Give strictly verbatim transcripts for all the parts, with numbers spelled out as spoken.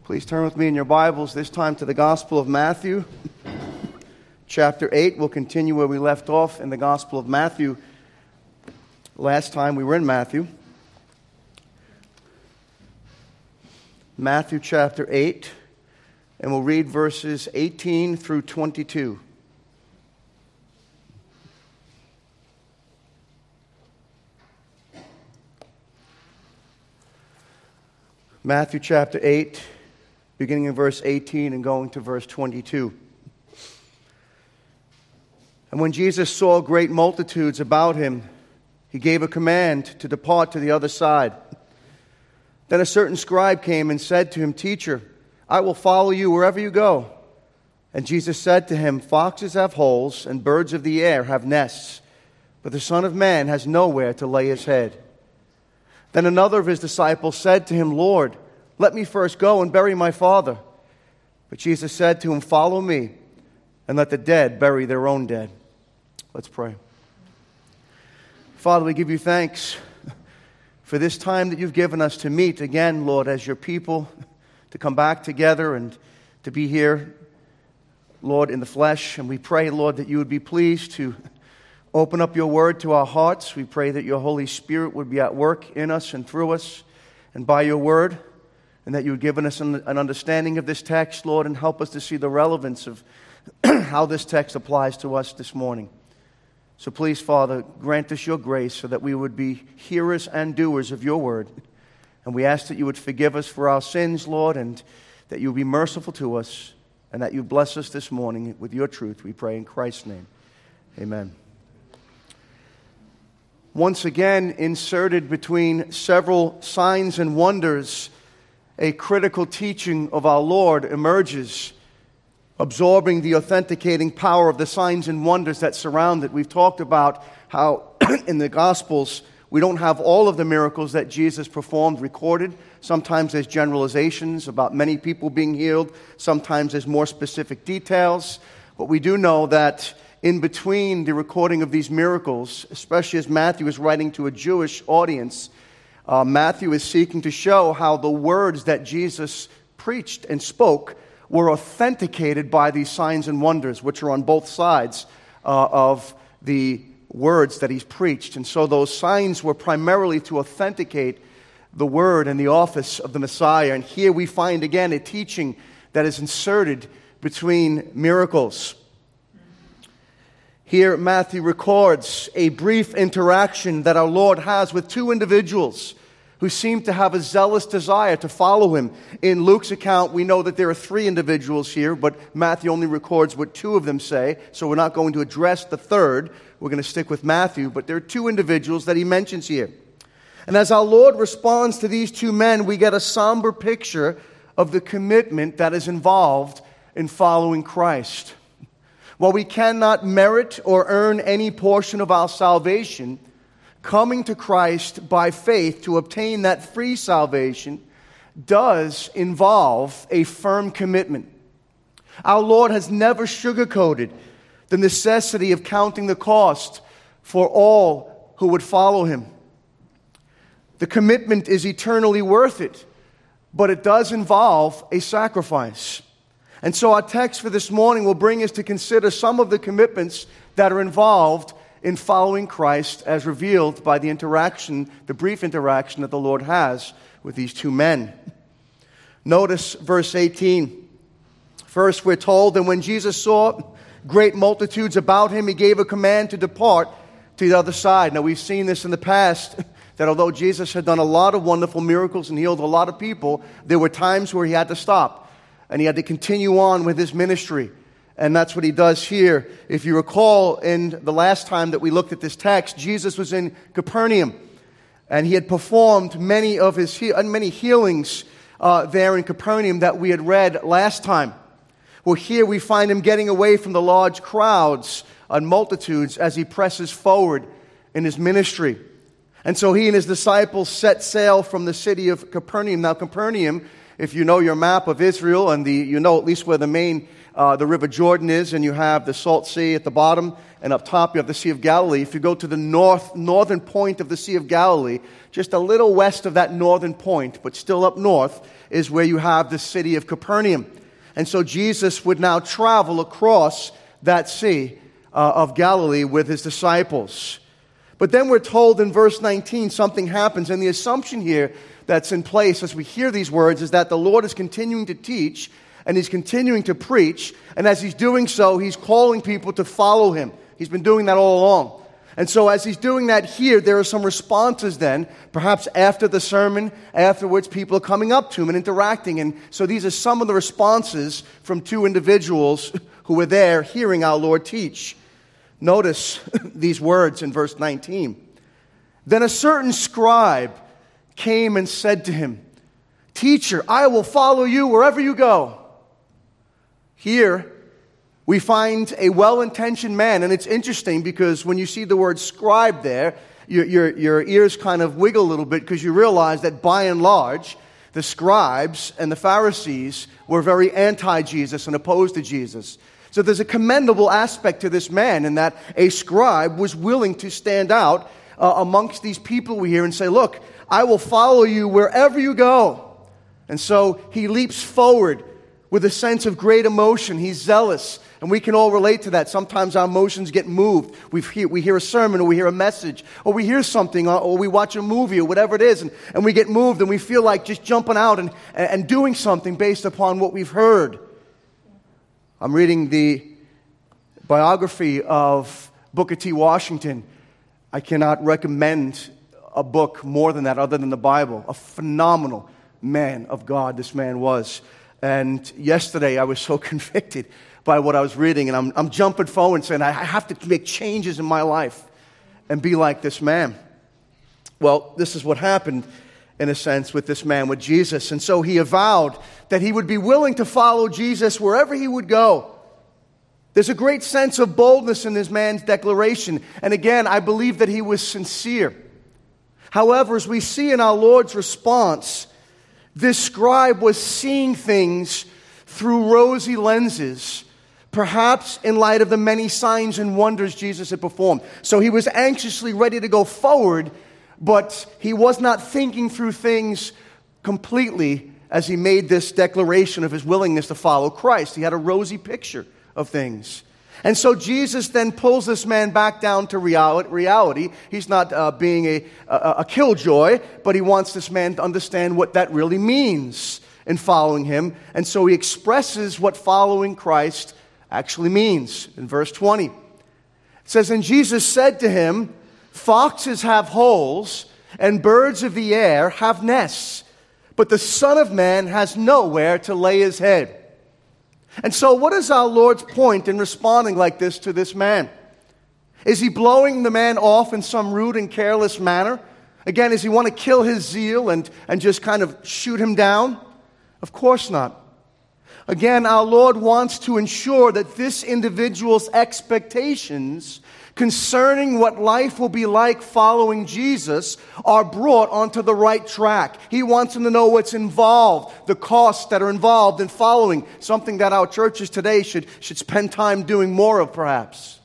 Please turn with me in your Bibles, this time to the Gospel of Matthew, chapter eight. We'll continue where we left off in the Gospel of Matthew. Last time we were in Matthew. Matthew chapter eight, and we'll read verses eighteen through twenty-two. Matthew chapter eight, beginning in verse eighteen and going to verse twenty-two. And when Jesus saw great multitudes about him, he gave a command to depart to the other side. Then a certain scribe came and said to him, "Teacher, I will follow you wherever you go." And Jesus said to him, "Foxes have holes, and birds of the air have nests, but the Son of Man has nowhere to lay his head." Then another of his disciples said to him, "Lord, let me first go and bury my father." But Jesus said to him, "Follow me, and let the dead bury their own dead." Let's pray. Father, we give you thanks for this time that you've given us to meet again, Lord, as your people, to come back together and to be here, Lord, in the flesh. And we pray, Lord, that you would be pleased to open up your word to our hearts. We pray that your Holy Spirit would be at work in us and through us and by your word, and that you would give us an understanding of this text, Lord, and help us to see the relevance of how this text applies to us this morning. So please, Father, grant us your grace so that we would be hearers and doers of your word. And we ask that you would forgive us for our sins, Lord, and that you would be merciful to us, and that you bless us this morning with your truth. We pray in Christ's name. Amen. Once again, inserted between several signs and wonders, a critical teaching of our Lord emerges, absorbing the authenticating power of the signs and wonders that surround it. We've talked about how in the Gospels we don't have all of the miracles that Jesus performed recorded. Sometimes there's generalizations about many people being healed. Sometimes there's more specific details. But we do know that in between the recording of these miracles, especially as Matthew is writing to a Jewish audience, uh, Matthew is seeking to show how the words that Jesus preached and spoke were authenticated by these signs and wonders, which are on both sides uh, of the words that he's preached. And so those signs were primarily to authenticate the word and the office of the Messiah. And here we find again a teaching that is inserted between miracles. Here, Matthew records a brief interaction that our Lord has with two individuals who seem to have a zealous desire to follow him. In Luke's account, we know that there are three individuals here, but Matthew only records what two of them say, so we're not going to address the third. We're going to stick with Matthew, but there are two individuals that he mentions here. And as our Lord responds to these two men, we get a somber picture of the commitment that is involved in following Christ. While we cannot merit or earn any portion of our salvation, coming to Christ by faith to obtain that free salvation does involve a firm commitment. Our Lord has never sugarcoated the necessity of counting the cost for all who would follow him. The commitment is eternally worth it, but it does involve a sacrifice. And so our text for this morning will bring us to consider some of the commitments that are involved in following Christ as revealed by the interaction, the brief interaction that the Lord has with these two men. Notice verse eighteen. First, we're told that when Jesus saw great multitudes about him, he gave a command to depart to the other side. Now, we've seen this in the past, that although Jesus had done a lot of wonderful miracles and healed a lot of people, there were times where he had to stop. And he had to continue on with his ministry. And that's what he does here. If you recall, in the last time that we looked at this text, Jesus was in Capernaum. And he had performed many of his he- many healings uh, there in Capernaum that we had read last time. Well, here we find him getting away from the large crowds and multitudes as he presses forward in his ministry. And so he and his disciples set sail from the city of Capernaum. Now, Capernaum if you know your map of Israel and the, you know at least where the main, uh, the River Jordan is, and you have the Salt Sea at the bottom, and up top you have the Sea of Galilee. If you go to the north, northern point of the Sea of Galilee, just a little west of that northern point, but still up north, is where you have the city of Capernaum. And so Jesus would now travel across that sea uh, of Galilee with his disciples. But then we're told in verse nineteen something happens, and the assumption here that's in place as we hear these words is that the Lord is continuing to teach and he's continuing to preach, and as he's doing so, he's calling people to follow him. He's been doing that all along. And so as he's doing that here, there are some responses then, perhaps after the sermon, afterwards people are coming up to him and interacting. And so these are some of the responses from two individuals who were there hearing our Lord teach. Notice these words in verse nineteen. Then a certain scribe came and said to him, "Teacher, I will follow you wherever you go." Here, we find a well-intentioned man, and it's interesting because when you see the word scribe there, your, your, your ears kind of wiggle a little bit because you realize that by and large, the scribes and the Pharisees were very anti-Jesus and opposed to Jesus. So there's a commendable aspect to this man in that a scribe was willing to stand out uh, amongst these people we hear and say, "Look, I will follow you wherever you go." And so he leaps forward with a sense of great emotion. He's zealous. And we can all relate to that. Sometimes our emotions get moved. We hear, we hear a sermon, or we hear a message, or we hear something, or, or we watch a movie, or whatever it is, and, and we get moved, and we feel like just jumping out and, and doing something based upon what we've heard. I'm reading the biography of Booker T. Washington. I cannot recommend a book more than that other than the Bible. A phenomenal man of God this man was. And yesterday I was so convicted by what I was reading, and I'm, I'm jumping forward and saying, I have to make changes in my life and be like this man. Well, this is what happened, in a sense, with this man, with Jesus. And so he avowed that he would be willing to follow Jesus wherever he would go. There's a great sense of boldness in this man's declaration. And again, I believe that he was sincere. However, as we see in our Lord's response, this scribe was seeing things through rosy lenses, perhaps in light of the many signs and wonders Jesus had performed. So he was anxiously ready to go forward, but he was not thinking through things completely as he made this declaration of his willingness to follow Christ. He had a rosy picture of things. And so Jesus then pulls this man back down to reality. He's not uh, being a, a, a killjoy, but he wants this man to understand what that really means in following him. And so he expresses what following Christ actually means. In verse twenty, it says, "And Jesus said to him, 'Foxes have holes, and birds of the air have nests, but the Son of Man has nowhere to lay his head.'" And so what is our Lord's point in responding like this to this man? Is he blowing the man off in some rude and careless manner? Again, does he want to kill his zeal and, and just kind of shoot him down? Of course not. Again, our Lord wants to ensure that this individual's expectations concerning what life will be like following Jesus are brought onto the right track. He wants them to know what's involved, the costs that are involved in following, something that our churches today should, should spend time doing more of, perhaps.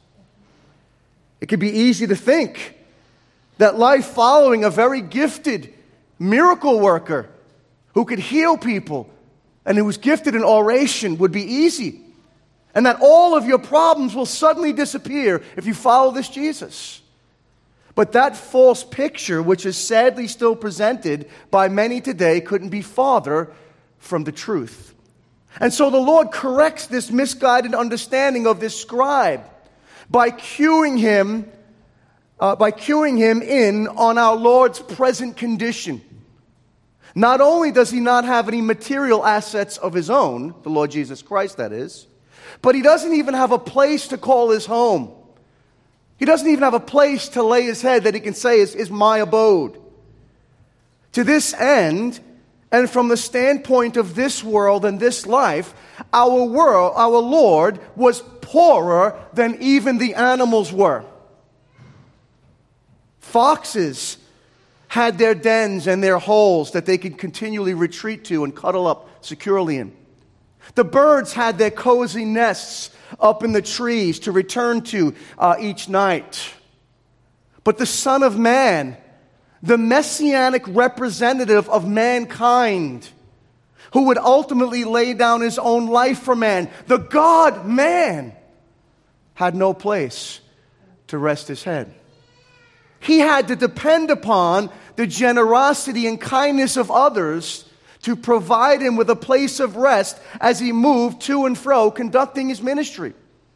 It could be easy to think that life following a very gifted miracle worker who could heal people and who was gifted in oration would be easy, and that all of your problems will suddenly disappear if you follow this Jesus. But that false picture, which is sadly still presented by many today, couldn't be farther from the truth. And so the Lord corrects this misguided understanding of this scribe by cueing him, uh, by cueing him in on our Lord's present condition. Not only does he not have any material assets of his own, the Lord Jesus Christ, that is, but he doesn't even have a place to call his home. He doesn't even have a place to lay his head that he can say is, is my abode. To this end, and from the standpoint of this world and this life, our world, our Lord was poorer than even the animals were. Foxes had their dens and their holes that they could continually retreat to and cuddle up securely in. The birds had their cozy nests up in the trees to return to uh, each night. But the Son of Man, the messianic representative of mankind, who would ultimately lay down his own life for man, the God-man, had no place to rest his head. He had to depend upon the generosity and kindness of others to provide him with a place of rest as he moved to and fro conducting his ministry.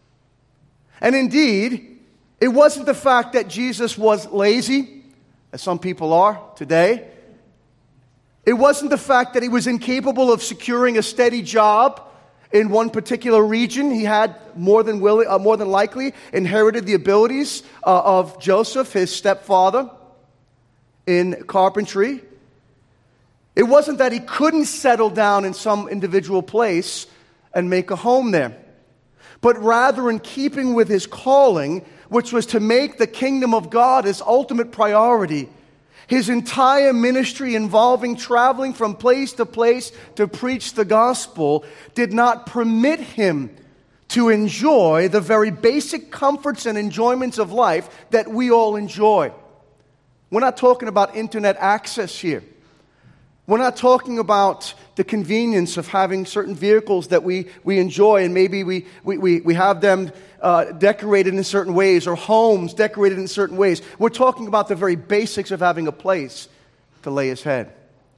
And indeed, it wasn't the fact that Jesus was lazy, as some people are today. It wasn't the fact that he was incapable of securing a steady job in one particular region. He had more than willing, uh, more than likely inherited the abilities uh, of Joseph, his stepfather, in carpentry. It wasn't that he couldn't settle down in some individual place and make a home there, but rather in keeping with his calling, which was to make the kingdom of God his ultimate priority. His entire ministry involving traveling from place to place to preach the gospel did not permit him to enjoy the very basic comforts and enjoyments of life that we all enjoy. We're not talking about internet access here. We're not talking about the convenience of having certain vehicles that we, we enjoy, and maybe we, we, we, we have them uh, decorated in certain ways, or homes decorated in certain ways. We're talking about the very basics of having a place to lay his head.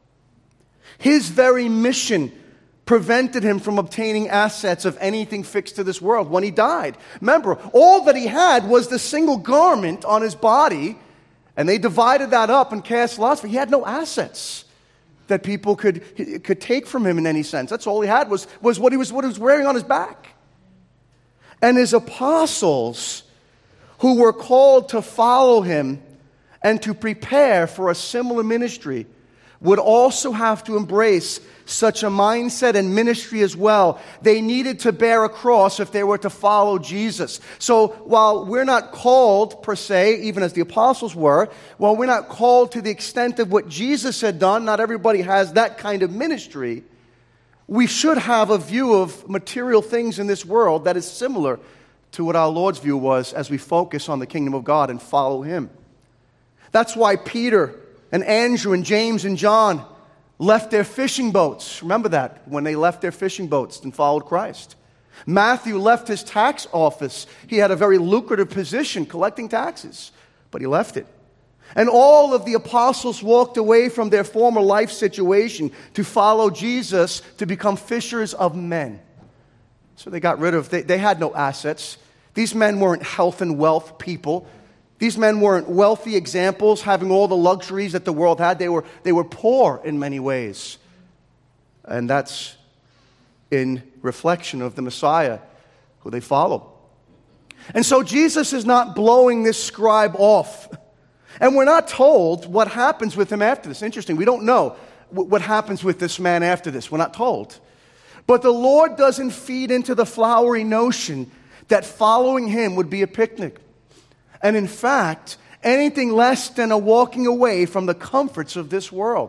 His very mission prevented him from obtaining assets of anything fixed to this world when he died. Remember, all that he had was the single garment on his body, and they divided that up and cast lots for it. He had no assets that people could could take from him in any sense. That's all he had was, was what he was what he was wearing on his back. And his apostles, who were called to follow him and to prepare for a similar ministry, would also have to embrace such a mindset and ministry as well. They needed to bear a cross if they were to follow Jesus. So while we're not called per se, even as the apostles were, while we're not called to the extent of what Jesus had done, not everybody has that kind of ministry, we should have a view of material things in this world that is similar to what our Lord's view was as we focus on the kingdom of God and follow him. That's why Peter and Andrew and James and John left their fishing boats. Remember that, when they left their fishing boats and followed Christ. Matthew left his tax office. He had a very lucrative position collecting taxes, but he left it. And all of the apostles walked away from their former life situation to follow Jesus, to become fishers of men. So they got rid of, they, they had no assets. These men weren't health and wealth people. These men weren't wealthy examples, having all the luxuries that the world had. They were, they were poor in many ways. And that's in reflection of the Messiah who they follow. And so Jesus is not blowing this scribe off. And we're not told what happens with him after this. Interesting, we don't know what happens with this man after this. We're not told. But the Lord doesn't feed into the flowery notion that following him would be a picnic. And in fact, anything less than a walking away from the comforts of this world.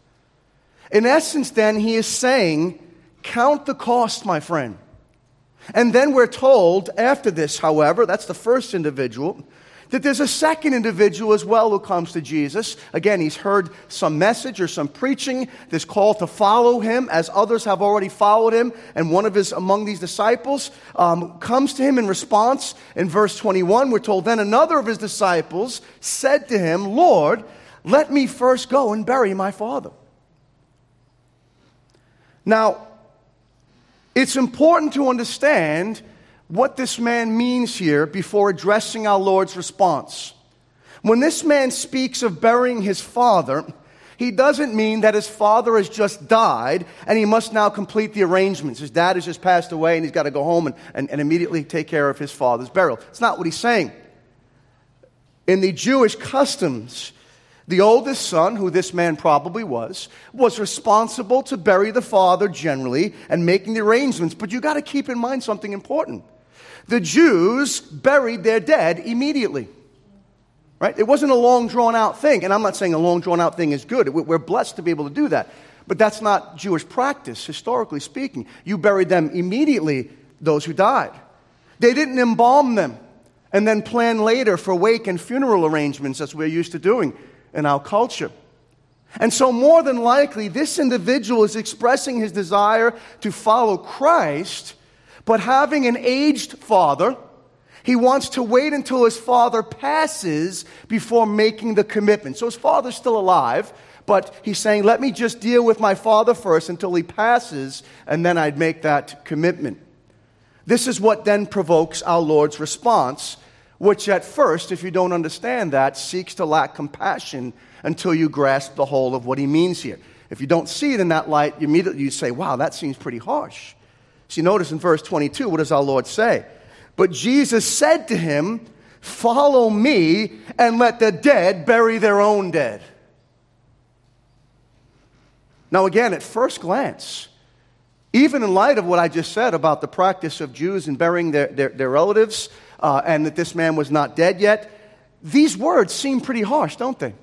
In essence, then, he is saying, count the cost, my friend. And then we're told, after this, however, that's the first individual, that there's a second individual as well who comes to Jesus. Again, he's heard some message or some preaching, this call to follow him, as others have already followed him. And one of his, among these disciples, um, comes to him in response. In verse twenty-one, we're told, then another of his disciples said to him, Lord, let me first go and bury my father. Now, it's important to understand what this man means here before addressing our Lord's response. When this man speaks of burying his father, he doesn't mean that his father has just died and he must now complete the arrangements. His dad has just passed away and he's got to go home and, and, and immediately take care of his father's burial. It's not what he's saying. In the Jewish customs, the oldest son, who this man probably was, was responsible to bury the father generally and making the arrangements. But you got to keep in mind something important. The Jews buried their dead immediately. Right? It wasn't a long, drawn-out thing. And I'm not saying a long, drawn-out thing is good. We're blessed to be able to do that. But that's not Jewish practice, historically speaking. You buried them immediately, those who died. They didn't embalm them and then plan later for wake and funeral arrangements as we're used to doing in our culture. And so more than likely, this individual is expressing his desire to follow Christ, but having an aged father, he wants to wait until his father passes before making the commitment. So his father's still alive, but he's saying, let me just deal with my father first until he passes, and then I'd make that commitment. This is what then provokes our Lord's response, which at first, if you don't understand that, seeks to lack compassion until you grasp the whole of what he means here. If you don't see it in that light, you immediately you say, wow, that seems pretty harsh. So you notice in verse twenty-two, what does our Lord say? But Jesus said to him, follow me and let the dead bury their own dead. Now again, at first glance, even in light of what I just said about the practice of Jews in burying their, their, their relatives, uh, and that this man was not dead yet, these words seem pretty harsh, don't they?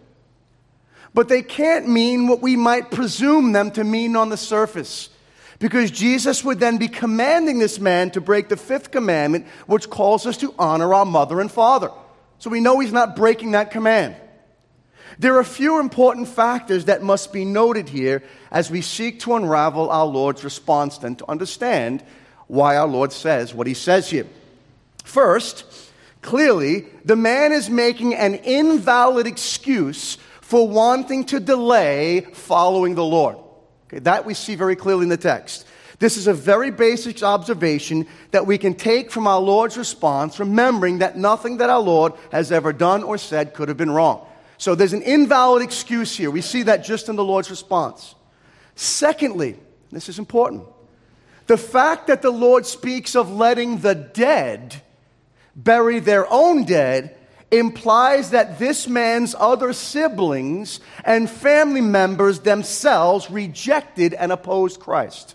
But they can't mean what we might presume them to mean on the surface. Because Jesus would then be commanding this man to break the fifth commandment, which calls us to honor our mother and father. So we know he's not breaking that command. There are a few important factors that must be noted here as we seek to unravel our Lord's response then to understand why our Lord says what he says here. First, clearly, the man is making an invalid excuse for wanting to delay following the Lord. Okay, that we see very clearly in the text. This is a very basic observation that we can take from our Lord's response, remembering that nothing that our Lord has ever done or said could have been wrong. So there's an invalid excuse here. We see that just in the Lord's response. Secondly, this is important, the fact that the Lord speaks of letting the dead bury their own dead implies that this man's other siblings and family members themselves rejected and opposed Christ.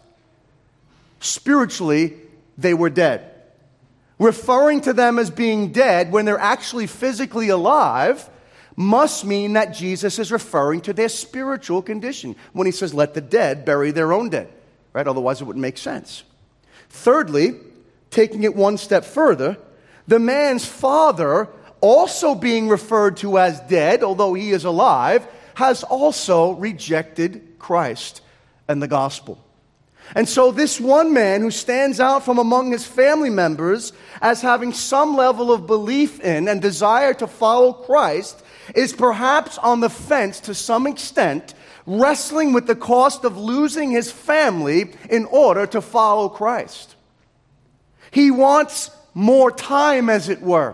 Spiritually, they were dead. Referring to them as being dead when they're actually physically alive must mean that Jesus is referring to their spiritual condition when he says, let the dead bury their own dead. Right? Otherwise, it wouldn't make sense. Thirdly, taking it one step further, the man's father, also being referred to as dead, although he is alive, has also rejected Christ and the gospel. And so this one man who stands out from among his family members as having some level of belief in and desire to follow Christ is perhaps on the fence to some extent, wrestling with the cost of losing his family in order to follow Christ. He wants more time, as it were.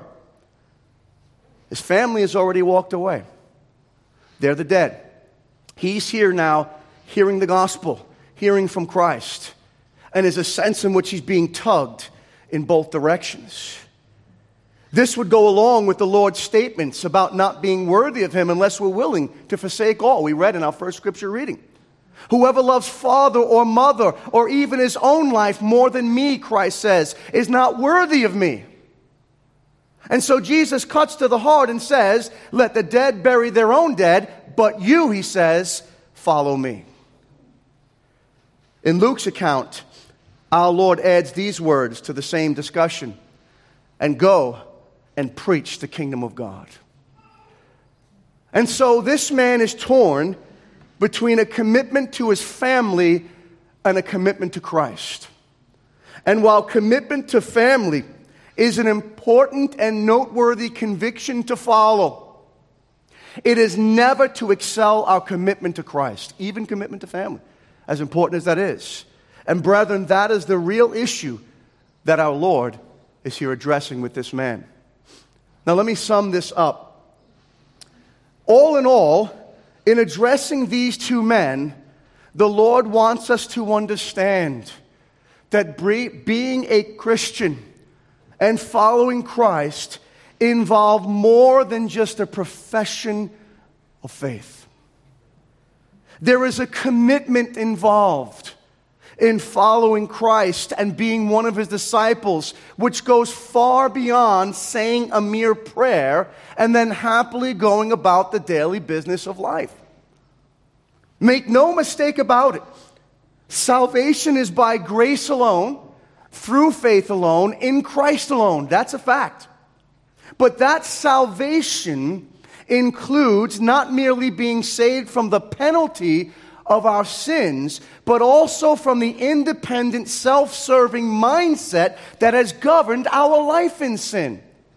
His family has already walked away. They're the dead. He's here now, hearing the gospel, hearing from Christ. And there's a sense in which he's being tugged in both directions. This would go along with the Lord's statements about not being worthy of him unless we're willing to forsake all. We read in our first scripture reading. Whoever loves father or mother or even his own life more than me, Christ says, is not worthy of me. And so Jesus cuts to the heart and says, let the dead bury their own dead, but you, he says, follow me. In Luke's account, our Lord adds these words to the same discussion, and go and preach the kingdom of God. And so this man is torn between a commitment to his family and a commitment to Christ. And while commitment to family is an important and noteworthy conviction to follow, it is never to excel our commitment to Christ, even commitment to family, as important as that is. And brethren, that is the real issue that our Lord is here addressing with this man. Now let me sum this up. All in all, in addressing these two men, the Lord wants us to understand that being a Christian and following Christ involve more than just a profession of faith. There is a commitment involved. in following Christ and being one of his disciples, which goes far beyond saying a mere prayer and then happily going about the daily business of life. Make no mistake about it. Salvation is by grace alone, through faith alone, in Christ alone. That's a fact. But that salvation includes not merely being saved from the penalty of our sins, but also from the independent, self-serving mindset that has governed our life in sin.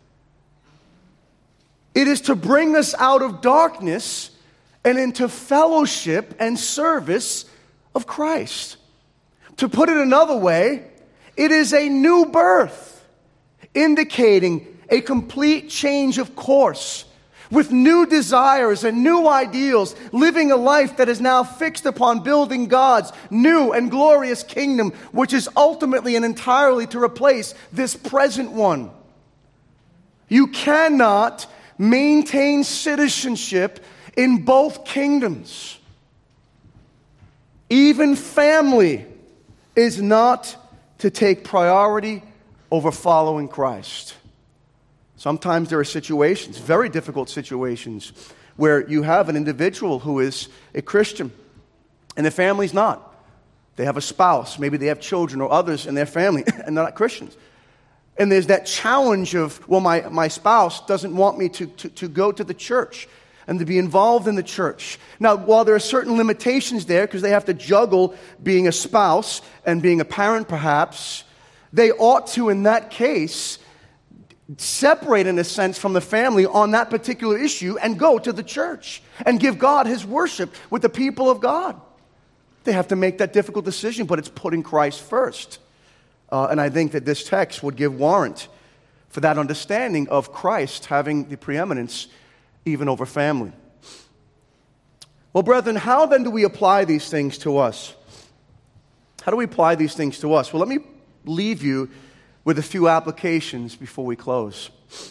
It is to bring us out of darkness and into fellowship and service of Christ. To put it another way, it is a new birth, indicating a complete change of course, with new desires and new ideals, living a life that is now fixed upon building God's new and glorious kingdom, which is ultimately and entirely to replace this present one. You cannot maintain citizenship in both kingdoms. Even family is not to take priority over following Christ. Sometimes there are situations, very difficult situations, where you have an individual who is a Christian and their family's not. They have a spouse, maybe they have children or others in their family, and they're not Christians. And there's that challenge of, well, my, my spouse doesn't want me to, to, to go to the church and to be involved in the church. Now, while there are certain limitations there, because they have to juggle being a spouse and being a parent perhaps, they ought to, in that case, separate in a sense from the family on that particular issue and go to the church and give God his worship with the people of God. They have to make that difficult decision, but it's putting Christ first. Uh, and I think that this text would give warrant for that understanding of Christ having the preeminence even over family. Well, brethren, how then do we apply these things to us? How do we apply these things to us? Well, let me leave you with a few applications before we close.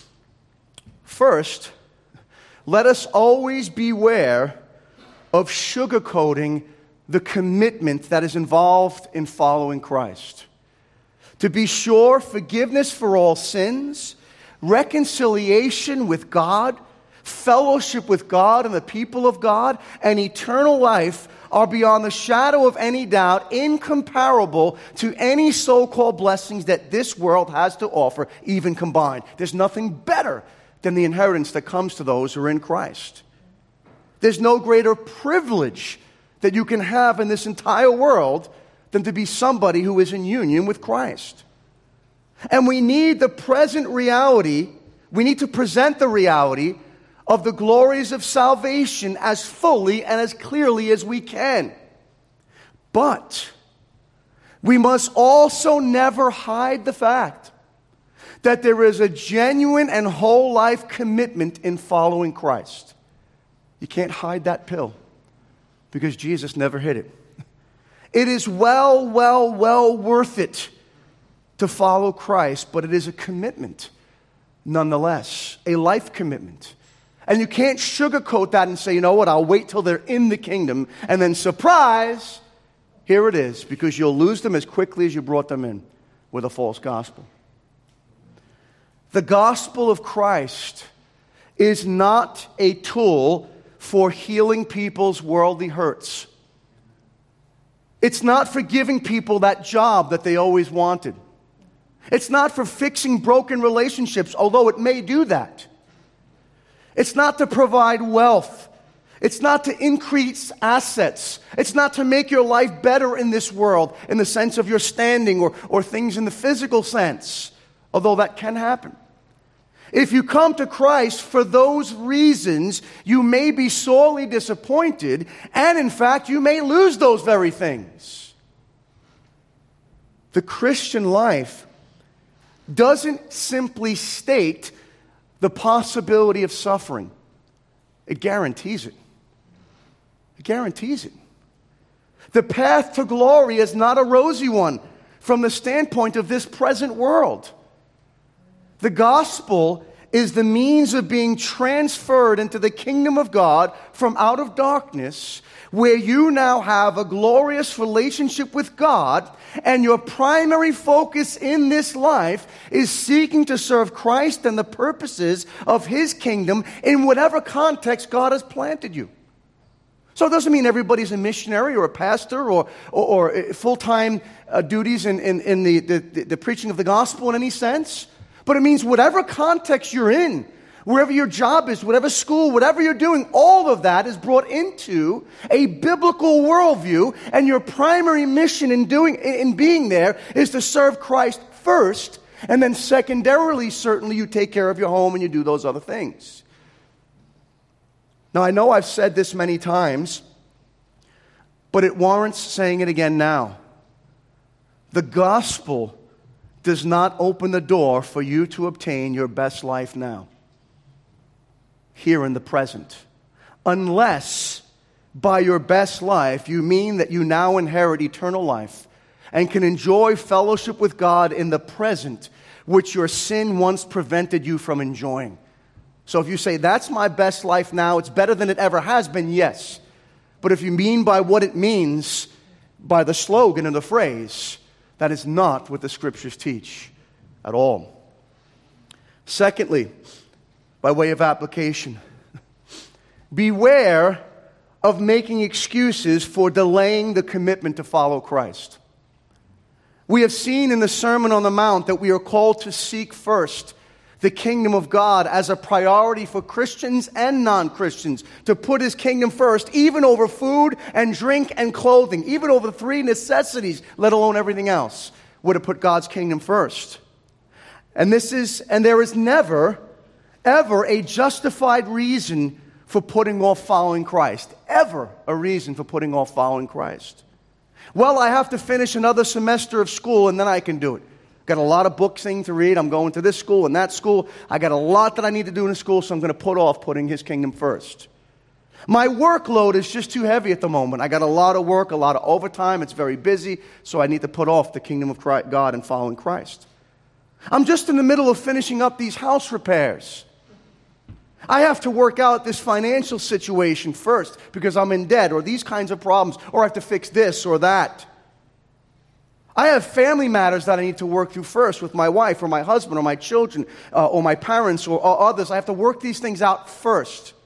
First, let us always beware of sugarcoating the commitment that is involved in following Christ. To be sure, forgiveness for all sins, reconciliation with God, fellowship with God and the people of God, and eternal life are beyond the shadow of any doubt incomparable to any so-called blessings that this world has to offer, even combined. There's nothing better than the inheritance that comes to those who are in Christ. There's no greater privilege that you can have in this entire world than to be somebody who is in union with Christ. And we need the present reality, we need to present the reality of the glories of salvation as fully and as clearly as we can. But we must also never hide the fact that there is a genuine and whole life commitment in following Christ. You can't hide that pill because Jesus never hid it. It is well, well, well worth it to follow Christ, but it is a commitment nonetheless, a life commitment. And you can't sugarcoat that and say, you know what, I'll wait till they're in the kingdom, and then surprise, here it is, because you'll lose them as quickly as you brought them in with a false gospel. The gospel of Christ is not a tool for healing people's worldly hurts. It's not for giving people that job that they always wanted. It's not for fixing broken relationships, although it may do that. It's not to provide wealth. It's not to increase assets. It's not to make your life better in this world in the sense of your standing or, or things in the physical sense, although that can happen. If you come to Christ for those reasons, you may be sorely disappointed, and in fact, you may lose those very things. The Christian life doesn't simply state the possibility of suffering. It guarantees it. It guarantees it. The path to glory is not a rosy one from the standpoint of this present world. The gospel is the means of being transferred into the kingdom of God from out of darkness, where you now have a glorious relationship with God, and your primary focus in this life is seeking to serve Christ and the purposes of His kingdom in whatever context God has planted you. So it doesn't mean everybody's a missionary or a pastor or, or, or full-time uh, duties in, in, in the, the, the preaching of the gospel in any sense. But it means whatever context you're in, wherever your job is, whatever school, whatever you're doing, all of that is brought into a biblical worldview, and your primary mission in doing, in being there is to serve Christ first, and then secondarily, certainly, you take care of your home and you do those other things. Now, I know I've said this many times, but it warrants saying it again now. The gospel does not open the door for you to obtain your best life now, here in the present, unless by your best life you mean that you now inherit eternal life and can enjoy fellowship with God in the present, which your sin once prevented you from enjoying. So if you say, that's my best life now, it's better than it ever has been, yes. But if you mean by what it means, by the slogan and the phrase, that is not what the Scriptures teach at all. Secondly, by way of application, beware of making excuses for delaying the commitment to follow Christ. We have seen in the Sermon on the Mount that we are called to seek first the kingdom of God as a priority for Christians and non-Christians, to put His kingdom first, even over food and drink and clothing, even over the three necessities, let alone everything else. We're to put God's kingdom first. And this is, and there is never, ever a justified reason for putting off following Christ. Ever a reason for putting off following Christ. Well, I have to finish another semester of school and then I can do it. Got a lot of books thing to read. I'm going to this school and that school. I got a lot that I need to do in school, so I'm going to put off putting His kingdom first. My workload is just too heavy at the moment. I got a lot of work, a lot of overtime. It's very busy, so I need to put off the kingdom of Christ, God and following Christ. I'm just in the middle of finishing up these house repairs. I have to work out this financial situation first because I'm in debt, or these kinds of problems, or I have to fix this or that. I have family matters that I need to work through first with my wife or my husband or my children uh, or my parents or, or others. I have to work these things out first.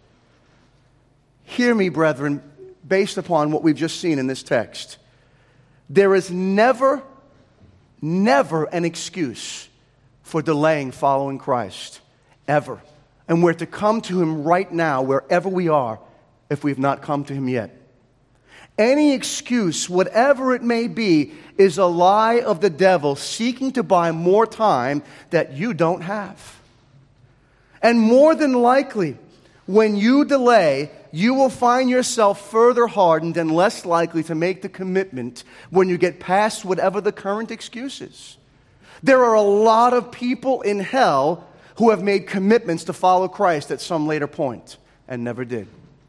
Hear me, brethren, based upon what we've just seen in this text. There is never, never an excuse for delaying following Christ, ever. And we're to come to Him right now, wherever we are, if we've not come to Him yet. Any excuse, whatever it may be, is a lie of the devil seeking to buy more time that you don't have. And more than likely, when you delay, you will find yourself further hardened and less likely to make the commitment when you get past whatever the current excuse is. There are a lot of people in hell who have made commitments to follow Christ at some later point and never did.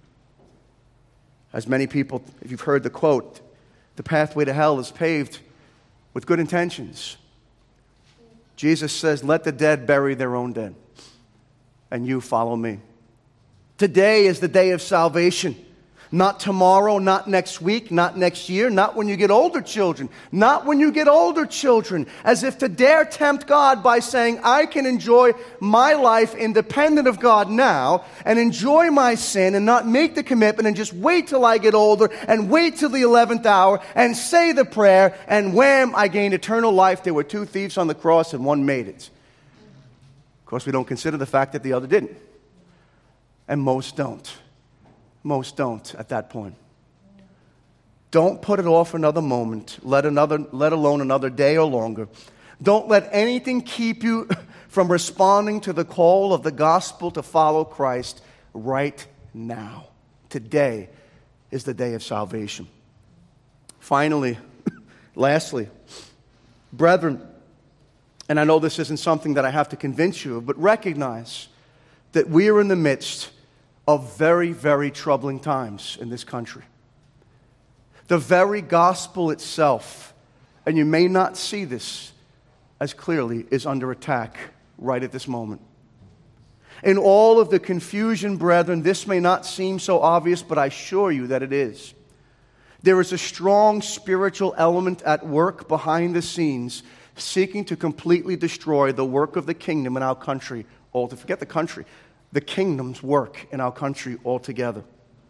As many people, if you've heard the quote, the pathway to hell is paved with good intentions. Jesus says, let the dead bury their own dead, and you follow me. Today is the day of salvation. Not tomorrow, not next week, not next year, not when you get older children. Not when you get older children. As if to dare tempt God by saying, I can enjoy my life independent of God now and enjoy my sin and not make the commitment and just wait till I get older and wait till the eleventh hour and say the prayer and wham, I gained eternal life. There were two thieves on the cross and one made it. Of course, we don't consider the fact that the other didn't. And most don't. Most don't at that point. Don't put it off another moment, let another, let alone another day or longer. Don't let anything keep you from responding to the call of the gospel to follow Christ right now. Today is the day of salvation. Finally, lastly, brethren, and I know this isn't something that I have to convince you of, but recognize that we are in the midst of very, very troubling times in this country. The very gospel itself, and you may not see this as clearly, is under attack right at this moment. In all of the confusion, brethren, this may not seem so obvious, but I assure you that it is. There is a strong spiritual element at work behind the scenes, seeking to completely destroy the work of the kingdom in our country. All to forget the country, the kingdom's work in our country altogether.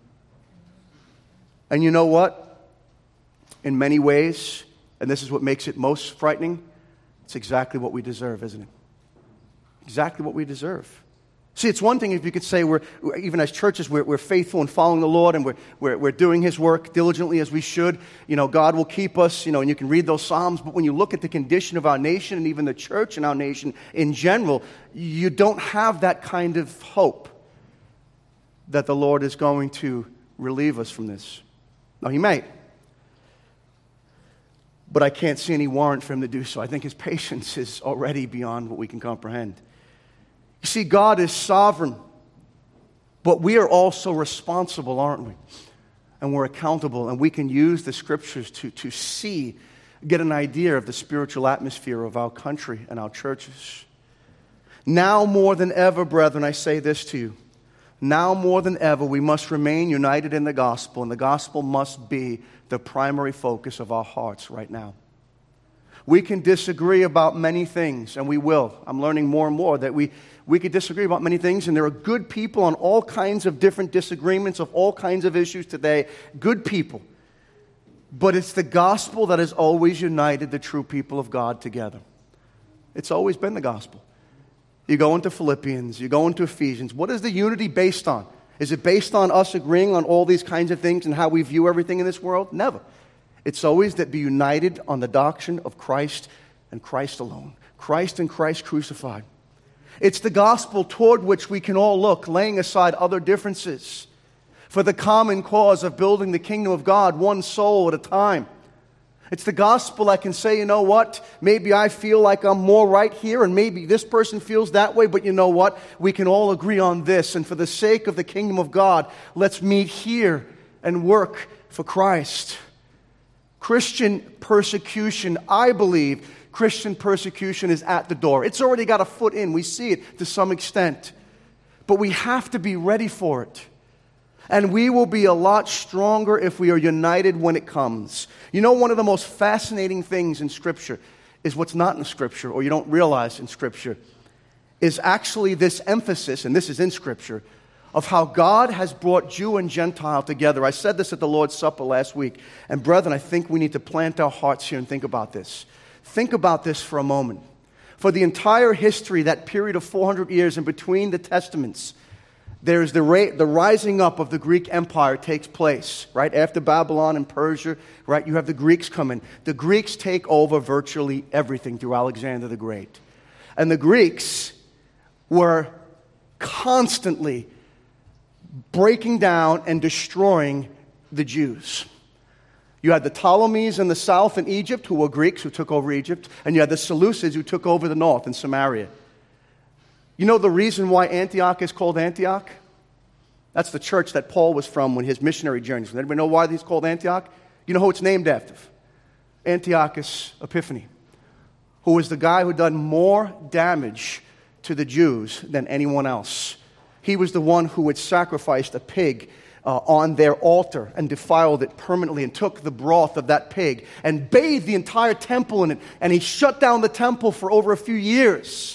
And you know what? In many ways, and this is what makes it most frightening, it's exactly what we deserve, isn't it? Exactly what we deserve. See, it's one thing if you could say we're, even as churches, we're, we're faithful in following the Lord and we're, we're, we're doing His work diligently as we should. You know, God will keep us, you know, and you can read those Psalms. But when you look at the condition of our nation and even the church in our nation in general, you don't have that kind of hope that the Lord is going to relieve us from this. Now, He may. But I can't see any warrant for Him to do so. I think His patience is already beyond what we can comprehend. You see, God is sovereign, but we are also responsible, aren't we? And we're accountable, and we can use the Scriptures to, to see, get an idea of the spiritual atmosphere of our country and our churches. Now more than ever, brethren, I say this to you. Now more than ever, we must remain united in the gospel, and the gospel must be the primary focus of our hearts right now. We can disagree about many things, and we will. I'm learning more and more that we, we could disagree about many things, and there are good people on all kinds of different disagreements of all kinds of issues today. Good people. But it's the gospel that has always united the true people of God together. It's always been the gospel. You go into Philippians, you go into Ephesians. What is the unity based on? Is it based on us agreeing on all these kinds of things and how we view everything in this world? Never. It's always that be united on the doctrine of Christ and Christ alone. Christ and Christ crucified. It's the gospel toward which we can all look, laying aside other differences for the common cause of building the kingdom of God, one soul at a time. It's the gospel I can say, you know what, maybe I feel like I'm more right here and maybe this person feels that way, but you know what, we can all agree on this. And for the sake of the kingdom of God, let's meet here and work for Christ. Christian persecution, I believe, Christian persecution is at the door. It's already got a foot in. We see it to some extent. But we have to be ready for it. And we will be a lot stronger if we are united when it comes. You know, one of the most fascinating things in Scripture is what's not in Scripture, or you don't realize in Scripture, is actually this emphasis, and this is in Scripture, of how God has brought Jew and Gentile together. I said this at the Lord's Supper last week. And brethren, I think we need to plant our hearts here and think about this. Think about this for a moment. For the entire history, that period of four hundred years in between the Testaments, there's the, ra- the rising up of the Greek Empire takes place, right? After Babylon and Persia, right? You have the Greeks come in. The Greeks take over virtually everything through Alexander the Great. And the Greeks were constantly breaking down and destroying the Jews. You had the Ptolemies in the south in Egypt, who were Greeks, who took over Egypt, and you had the Seleucids, who took over the north in Samaria. You know the reason why Antioch is called Antioch? That's the church that Paul was from when his missionary journeys. Does anybody know why he's called Antioch? You know who it's named after? Antiochus Epiphanes, who was the guy who done more damage to the Jews than anyone else. He was the one who had sacrificed a pig uh, on their altar and defiled it permanently and took the broth of that pig and bathed the entire temple in it. And he shut down the temple for over a few years.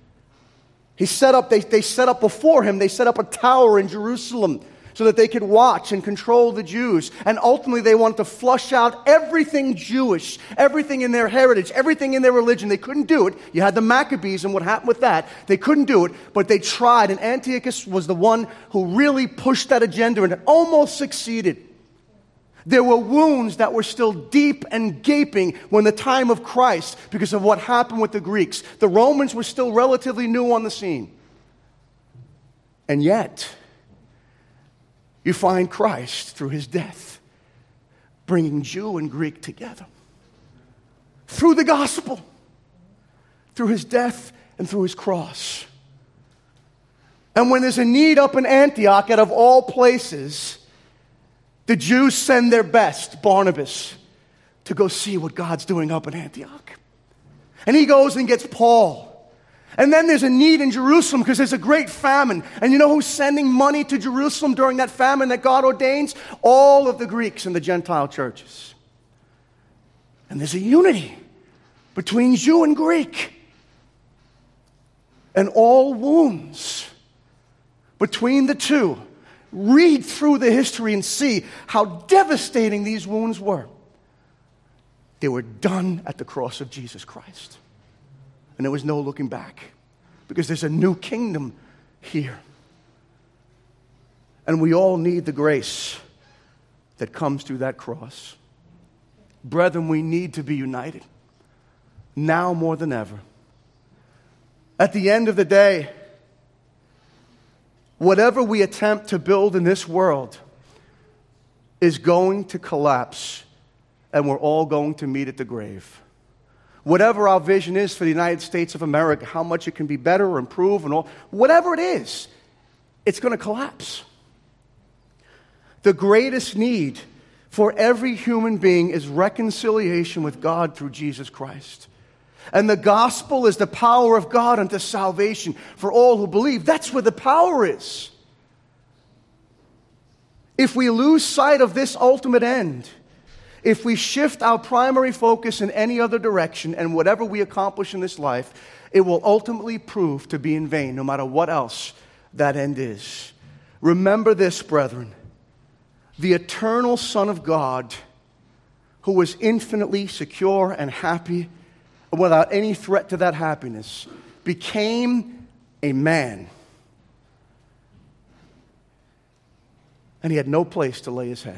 He set up, they, they set up before him, they set up a tower in Jerusalem so that they could watch and control the Jews. And ultimately they wanted to flush out everything Jewish, everything in their heritage, everything in their religion. They couldn't do it. You had the Maccabees and what happened with that. They couldn't do it, but they tried. And Antiochus was the one who really pushed that agenda and almost succeeded. There were wounds that were still deep and gaping when the time of Christ because of what happened with the Greeks. The Romans were still relatively new on the scene. And yet, you find Christ through his death, bringing Jew and Greek together. Through the gospel, through his death and through his cross. And when there's a need up in Antioch, out of all places, the Jews send their best, Barnabas, to go see what God's doing up in Antioch. And he goes and gets Paul. And then there's a need in Jerusalem because there's a great famine. And you know who's sending money to Jerusalem during that famine that God ordains? All of the Greeks and the Gentile churches. And there's a unity between Jew and Greek. And all wounds between the two. Read through the history and see how devastating these wounds were. They were done at the cross of Jesus Christ. And there was no looking back, because there's a new kingdom here. And we all need the grace that comes through that cross. Brethren, we need to be united, now more than ever. At the end of the day, whatever we attempt to build in this world is going to collapse, and we're all going to meet at the grave. Whatever our vision is for the United States of America, how much it can be better or improve and all, whatever it is, it's going to collapse. The greatest need for every human being is reconciliation with God through Jesus Christ. And the gospel is the power of God unto salvation for all who believe. That's where the power is. If we lose sight of this ultimate end, if we shift our primary focus in any other direction, and whatever we accomplish in this life, it will ultimately prove to be in vain, no matter what else that end is. Remember this, brethren. The eternal Son of God, who was infinitely secure and happy, without any threat to that happiness, became a man. And he had no place to lay his head.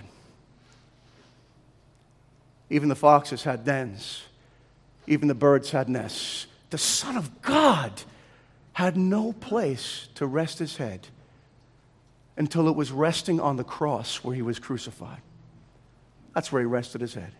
Even the foxes had dens. Even the birds had nests. The Son of God had no place to rest his head until it was resting on the cross where he was crucified. That's where he rested his head.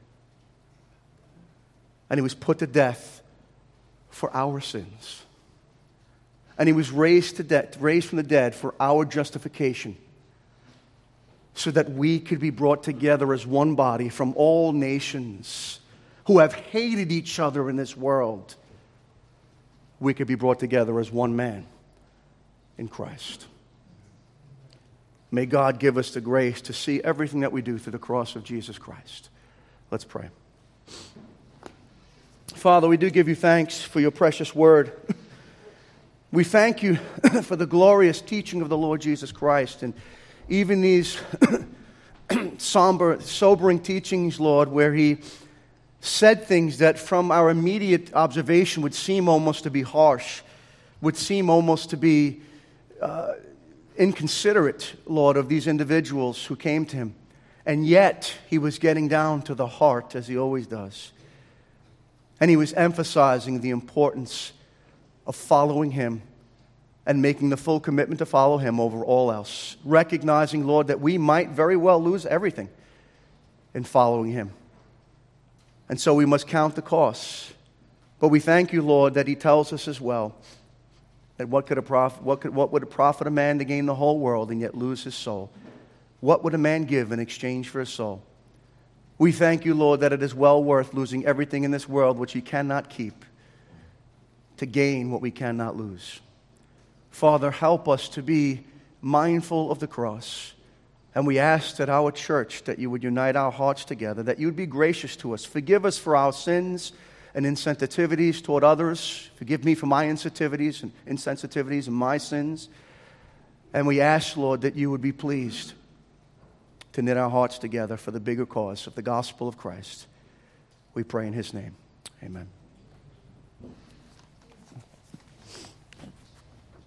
And he was put to death for our sins. And he was raised to death, raised from the dead for our justification, so that we could be brought together as one body from all nations who have hated each other in this world. We could be brought together as one man in Christ. May God give us the grace to see everything that we do through the cross of Jesus Christ. Let's pray. Father, we do give you thanks for your precious word. We thank you for the glorious teaching of the Lord Jesus Christ, and even these somber, sobering teachings, Lord, where he said things that from our immediate observation would seem almost to be harsh, would seem almost to be uh, inconsiderate, Lord, of these individuals who came to him. And yet, he was getting down to the heart, as he always does. And he was emphasizing the importance of following him and making the full commitment to follow him over all else. Recognizing, Lord, that we might very well lose everything in following him. And so we must count the costs. But we thank you, Lord, that he tells us as well that what could a prof- what could, what would it profit a man to gain the whole world and yet lose his soul? What would a man give in exchange for his soul? We thank you, Lord, that it is well worth losing everything in this world which he cannot keep to gain what we cannot lose. Father, help us to be mindful of the cross. And we ask that our church, that you would unite our hearts together, that you would be gracious to us. Forgive us for our sins and insensitivities toward others. Forgive me for my insensitivities and insensitivities and my sins. And we ask, Lord, that you would be pleased to knit our hearts together for the bigger cause of the gospel of Christ. We pray in his name. Amen.